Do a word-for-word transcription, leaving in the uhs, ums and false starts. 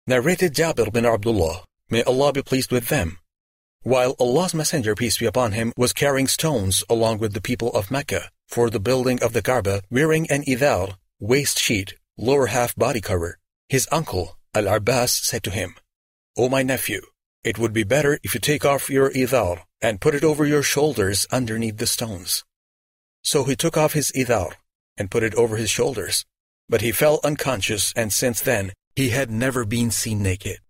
Narrated Jabir bin Abdullah, may Allah be pleased with them. While Allah's Messenger, peace be upon him, was carrying stones along with the people of Mecca for the building of the Kaaba, wearing an idhar, waist sheet, lower half body cover, his uncle, Al-Abbas, said to him, "O my nephew, it would be better if you take off your idhar and put it over your shoulders underneath the stones." So he took off his idhar and put it over his shoulders, but he fell unconscious, and since then he had never been seen naked.